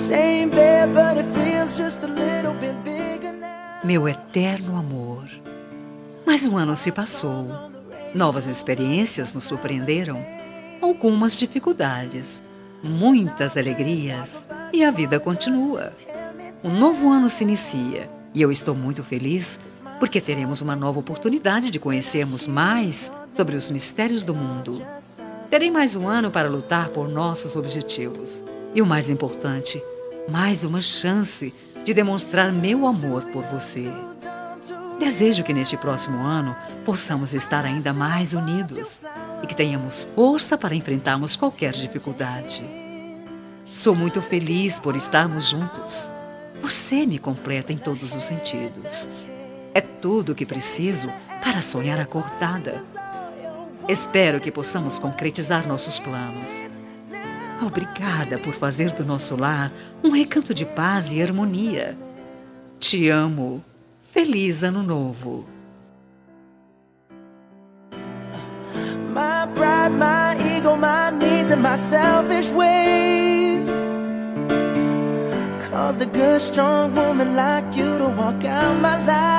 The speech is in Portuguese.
Same bed, but it feels just a little bit bigger now. Meu eterno amor. Mais um ano se passou. Novas experiências nos surpreenderam. Algumas dificuldades, muitas alegrias e a vida continua. Um novo ano se inicia e eu estou muito feliz porque teremos uma nova oportunidade de conhecermos mais sobre os mistérios do mundo. Terei mais um ano para lutar por nossos objetivos. E o mais importante, mais uma chance de demonstrar meu amor por você. Desejo que neste próximo ano possamos estar ainda mais unidos e que tenhamos força para enfrentarmos qualquer dificuldade. Sou muito feliz por estarmos juntos. Você me completa em todos os sentidos. É tudo o que preciso para sonhar acordada. Espero que possamos concretizar nossos planos. Obrigada por fazer do nosso lar um recanto de paz e harmonia. Te amo. Feliz Ano Novo. My pride, my ego, my needs and my selfish ways caused a good, strong woman like you to walk out my life.